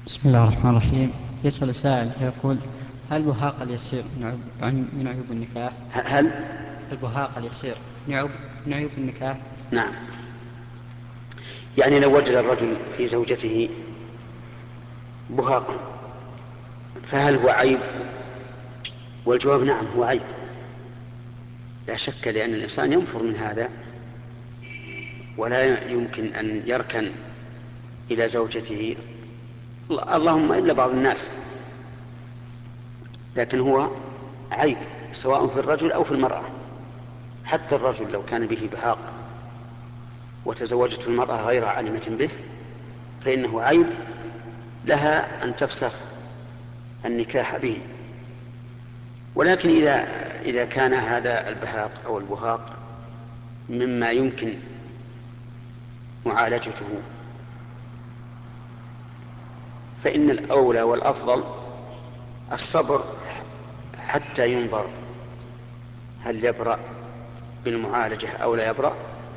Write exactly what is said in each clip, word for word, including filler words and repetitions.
بسم الله الرحمن الرحيم. يسأل سائل فيقول: هل البهاق اليسير من عيوب عن- من عيوب النكاح؟ ه- هل البهاق اليسير من عيوب من عيوب النكاح؟ نعم. يعني لو وجد الرجل في زوجته بهاقا فهل هو عيب؟ والجواب نعم، هو عيب لا شك، لأن الإنسان ينفر من هذا ولا يمكن أن يركن إلى زوجته، اللهم إلا بعض الناس، لكن هو عيب سواء في الرجل أو في المرأة. حتى الرجل لو كان به بهاق وتزوجته المرأة غير عالمة به فإنه عيب لها أن تفسخ النكاح به. ولكن إذا إذا كان هذا البهاق أو البهاق مما يمكن معالجته فإن الأولى والأفضل الصبر حتى ينظر هل يبرأ بالمعالجة أو لا يبرأ،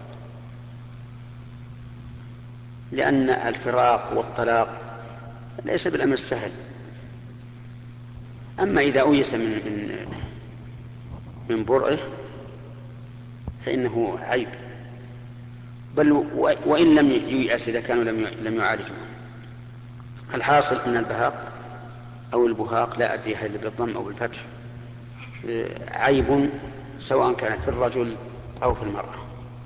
لأن الفراق والطلاق ليس بالأمر السهل. أما إذا أويس من من من برئه فإنه عيب، بل وإن لم ييأس إذا كانوا لم لم يعالجوه. الحاصل أن البهاق أو البهاق، لا أدري هل بالضم أو بالفتح، عيب سواء كان في الرجل أو في المرأة.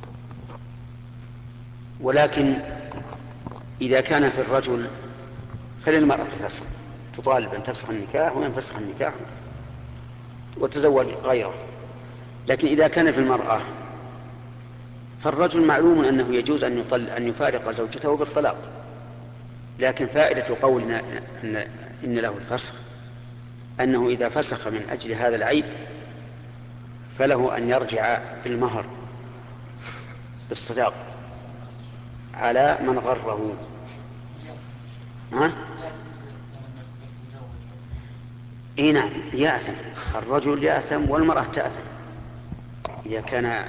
ولكن إذا كان في الرجل فللمرأة فسخ، تطالب أن تفسخ النكاح وينفسخ النكاح وتزوج غيره. لكن إذا كان في المرأة فالرجل معلوم أنه يجوز أن يطل أن يفارق زوجته بالطلاق، لكن فائدة قولنا إن, إن له الفسخ أنه إذا فسخ من أجل هذا العيب فله أن يرجع بالمهر بالصداق على من غره. ها؟ اي نعم، يأثم الرجل، يأثم والمرأة تأثم إذا كان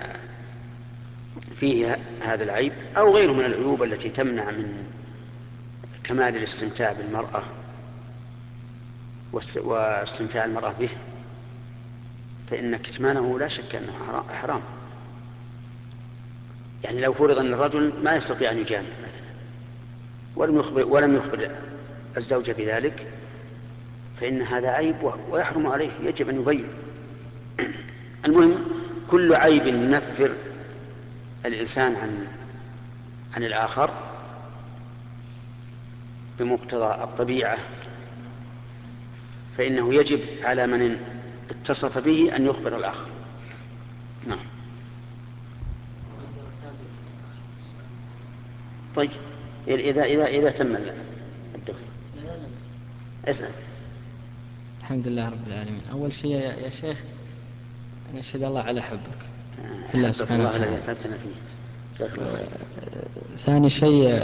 فيه هذا العيب أو غيره من العيوب التي تمنع من كمال الاستمتاع بالمرأة واستمتاع المرأة به، فإن كتمانه لا شك أنه حرام. يعني لو فرض أن الرجل ما يستطيع أن يجامع مثلا ولم يخبر, ولم يخبر الزوجة بذلك فإن هذا عيب ويحرم عليه، يجب أن يبين. المهم كل عيب ينفر الإنسان عن عن الآخر بمقتضى الطبيعة فإنه يجب على من اتصف به أن يخبر الآخر. نعم. طيب إذا إذا إذا تم الدخل اسأل. الحمد لله رب العالمين. أول شيء يا يا شيخ أن أشهد الله على حبك في الله أحبك سبحانه الله الذي وتعالى. أحببتنا فيه. جزاك الله خير. ثاني شيء